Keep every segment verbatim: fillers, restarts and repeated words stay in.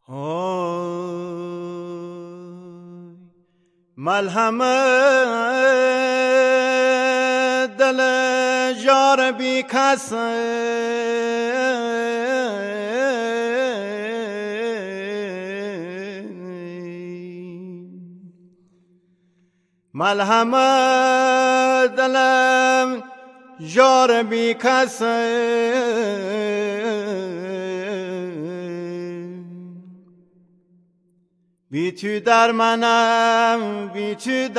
ملهم دل یار بی کس ملهم دلم یار بی کس بی تو در منم بی تو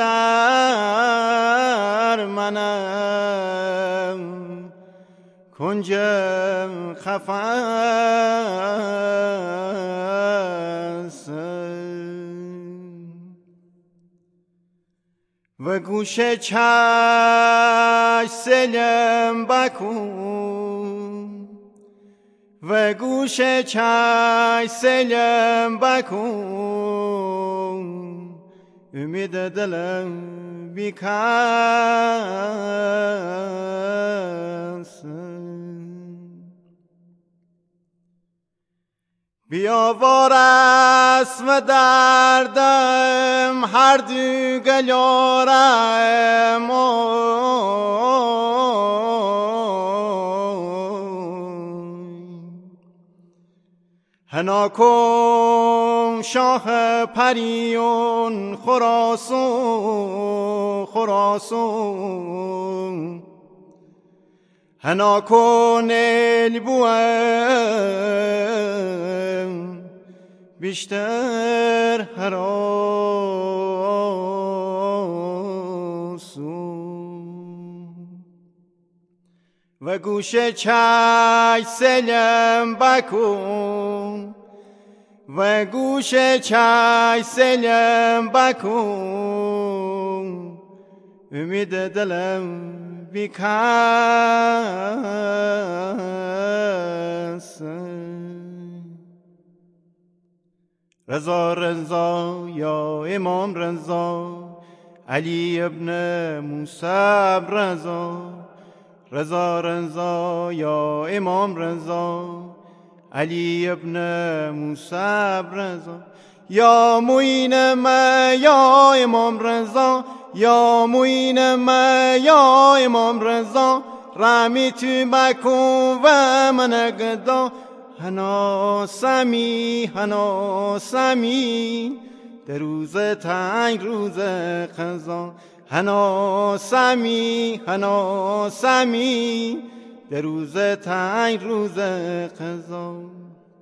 در منم کنجم خفاست و گوش چشم سلم بکن و گوش چشم سلم بکن امید دلم بیکس بیاوار است و دردم هر دو گلیارم حنا کن شاه پریون خراسان خراسان حنا کن البوام بیشتر هراسون و گوش چشم سلم بکن و گوش چشم سلم بکن امید دلم بیکس رضا رضا یا امام رضا علی ابن موسی رضا رضا رضا یا امام رضا علی ابن موسی رضا یا معین ما یا امام رضا یا معین ما یا امام رضا رحمی تو بکن و من گدا حنا سمی حنا سمی در روز تنگ روز خزان حنا سمی حنا سمی در روز تنگ روز خزان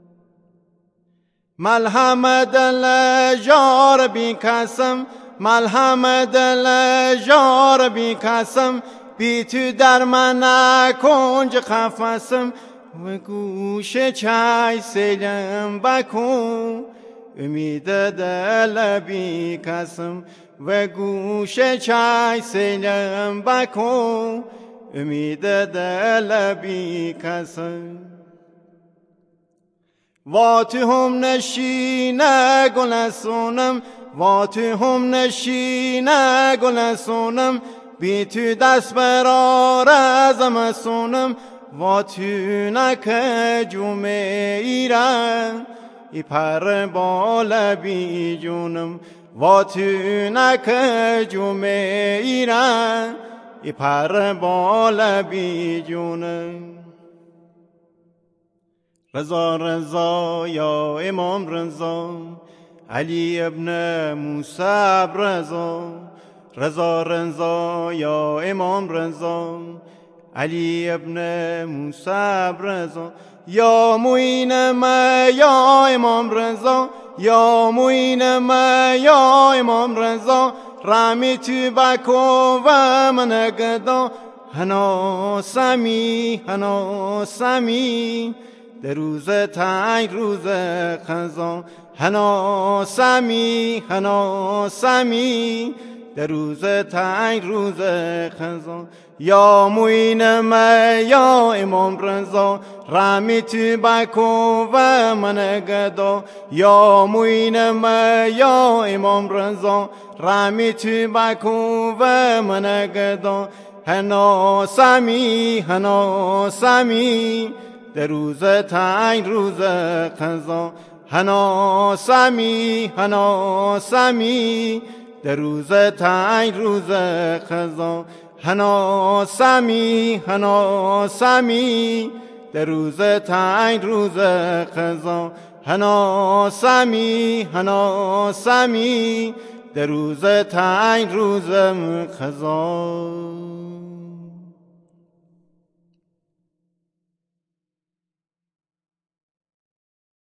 ملهم دل یار بی کسم ملهم دل یار بی کسم بی تو در من کنج خفسم و گوش چشم سلم بکن امید دل بی کسم و گوش چشم سلم بکن امید دل بی کسم و تو هم نشینه گلستانم و تو هم نشینه گلستانم بی تو دست برار از زمستانم و تو نکه جمعه ایران ای پر بال بی جونم و تو نکه جمعه ایران ای پر بال بی جونم رضا رضا یا امام رضا علی ابن موسی رضا رضا رضا یا امام رضا علی ابن موسی رضا یا معین ما یا امام رضا یا معین ما یا امام رضا رحمی تو بکن و من گدا حنا سمی حنا سمی در روز تنگ روز خزان حنا سمی حنا سمی در روز تنگ روز خزان یا معین ما یا امام رضا رحمی تو بکن و من گدا یا معین ما یا امام رضا رحمی تو بکن و من گدا حنا سمی حنا سمی در روز تنگ روز خزان هناسمی هناسمی در روز تنگ روز خزان هناسمی هناسمی در روز تنگ روز خزان هناسمی هناسمی در روز تنگ روز خزان